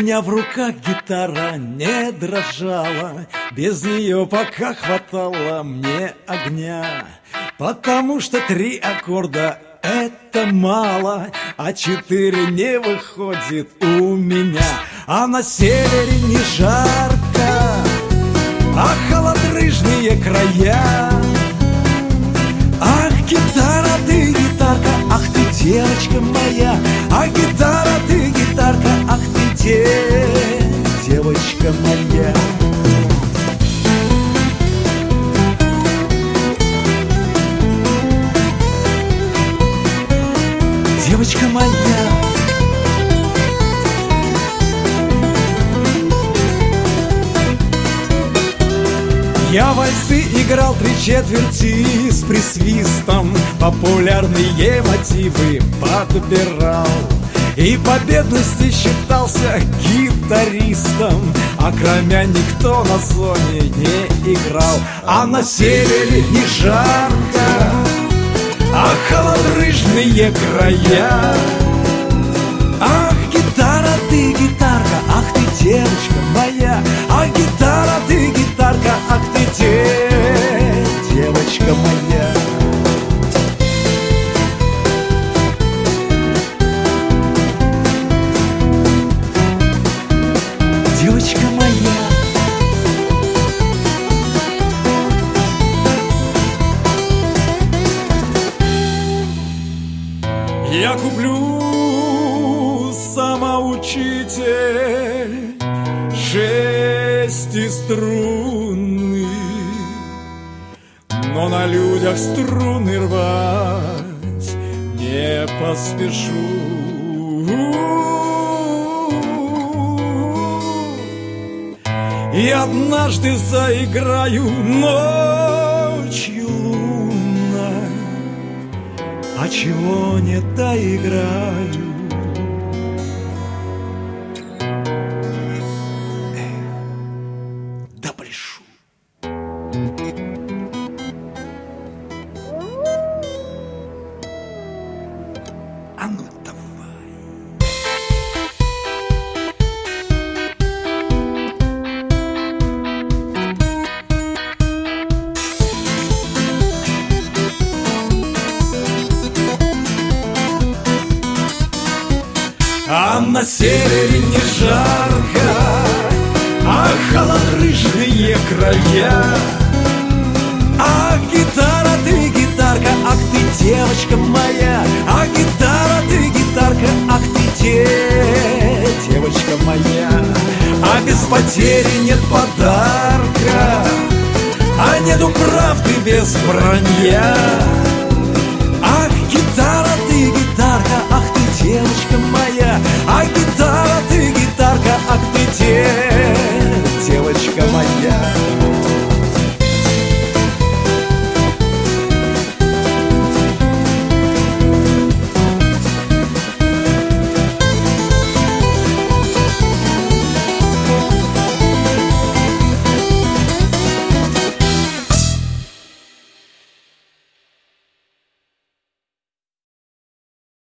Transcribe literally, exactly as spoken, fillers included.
меня в руках гитара не дрожала, без нее пока хватало мне огня. Потому что три аккорда — это мало, а четыре не выходит у меня. А на севере не жарко, а холодрыжные края. Ах, гитара, ты гитарка, ах ты девочка моя. Ах, гитара, ты гитарка, ах ты де, девочка моя. Девочка моя. Я вальсы играл три четверти с присвистом, популярные мотивы подбирал и по бедности считался гитаристом, а кроме никто на зоне не играл. А на севере не жарко, а холодрыжные края. Ах, гитара, ты гитарка, ах ты девочка моя. Ах, гитара, ты гитарка, ах ты де, девочка моя. Девочка моя. Я куплю самоучитель шестиструнный, но на людях струны рвать не поспешу. И однажды заиграю ночью лунной, а чего не доиграю. Да пляшу. А ну давай. А на севере не жарко, а холодрыжные края. А гитара, ты гитарка, ах ты девочка моя. А гитара, ты гитарка, ах ты де, девочка моя. А без потери нет подарка, а нету правды без вранья. Ах, гитара, ты гитарка, ах ты девочка моя. А гитара, ты гитарка, ах ты де.